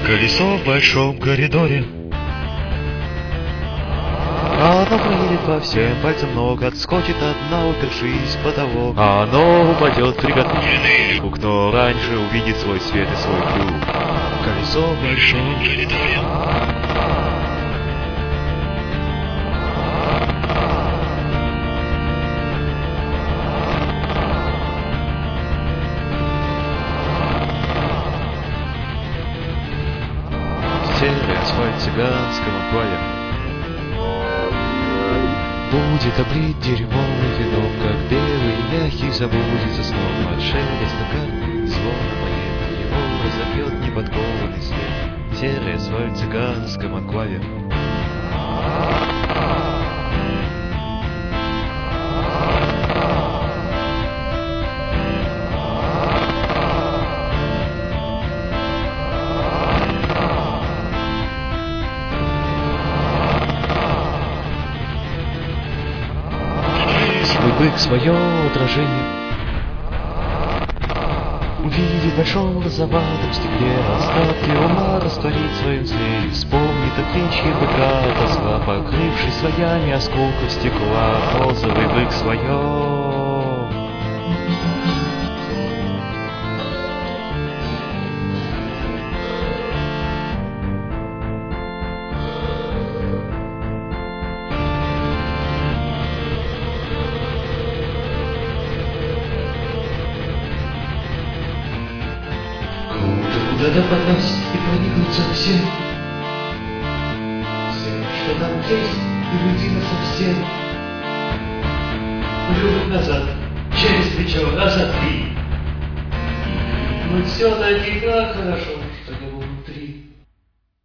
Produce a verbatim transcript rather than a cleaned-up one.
Колесо в большом коридоре, а оно проедет по всем пальцам ног, отскочит одна, упершись в потолок. А оно упадет в приготовленный люк, но раньше увидит свой свет и свой клюв. Колесо в большом коридоре. Серый асфальт цыганского амплуа будет облит дерьмовым вином, как белый мягкий забудется сном от шелеста карт, звона монет, его разобьет неподкованный свет. Серый асфальт в цыганском анклаве. Бык свое отражение увидит в большом розоватом стекле, остатки ума растворит в своем зрении, вспомнит отличие быка от осла, покрывшись слоями осколков стекла. Розовый бык свое. Куда попасть и проникнуться всем, всем, что там есть, и уйти насовсем. Любовь назад, через плечо, раза три. И крикнуть все таки как хорошо.